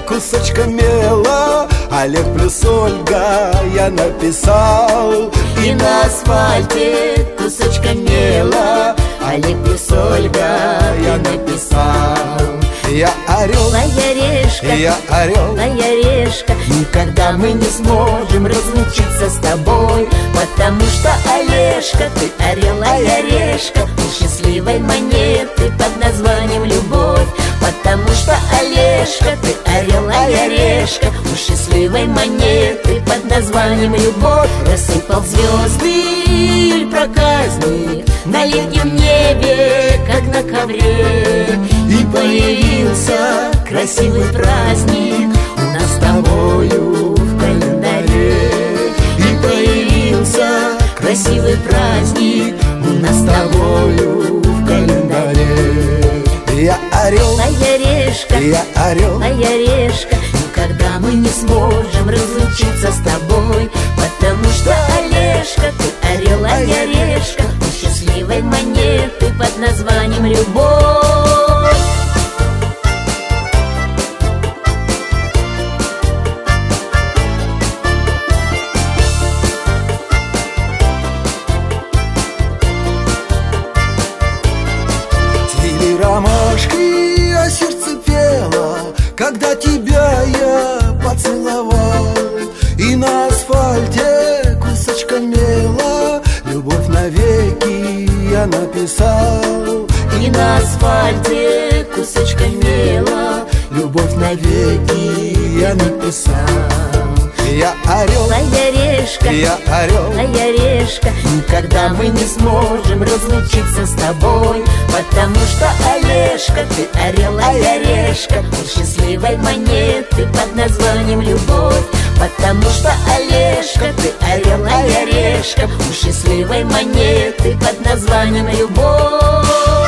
кусочком мела, Олег плюс Ольга я написал. И на асфальте кусочком мела, Олег плюс Ольга я написал. Я орел, Моя решка, я орел, моя решка, никогда мы не сможем разлучиться с тобой, потому что, Олежка, ты орел, а я решка, у счастливой монеты под названием любовь. Потому что, Олежка, ты орел, а я решка, у счастливой монеты под названием любовь. Рассыпал звезды проказник на летнем небе, как на ковре, и появился красивый праздник у нас с тобою в календаре. И появился красивый праздник у нас с тобою в календаре. я орел, Моя решка, я орел, моя решка, никогда мы не сможем разлучиться с тобой, потому что, Олежка, ты орел, а я решка, у счастливой монеты под названием любовь. Цвели ромашки, а сердце пело, когда тебя я поцеловал. И на асфальте кусочком мела любовь навеки я написал. И на асфальте кусочком мела любовь навеки я написал. Я орел, Моя решка, я орел, моя решка, никогда мы не сможем разлучиться с тобой, потому что, Олежка, ты орел, а я решка, у счастливой монеты под названием любовь. Потому что, Олежка, ты орел, а я решка, у счастливой монеты под названием любовь.